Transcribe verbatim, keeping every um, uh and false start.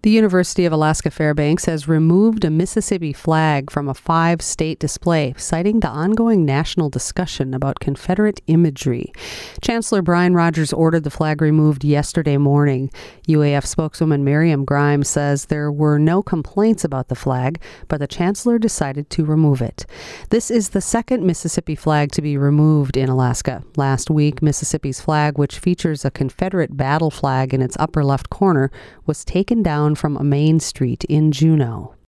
The University of Alaska Fairbanks has removed a Mississippi flag from a five-state display, citing the ongoing national discussion about Confederate imagery. Chancellor Brian Rogers ordered the flag removed yesterday morning. U A F spokeswoman Miriam Grimes says there were no complaints about the flag, but the chancellor decided to remove it. This is the second Mississippi flag to be removed in Alaska. Last week, Mississippi's flag, which features a Confederate battle flag in its upper left corner, was taken down from a main street in Juneau.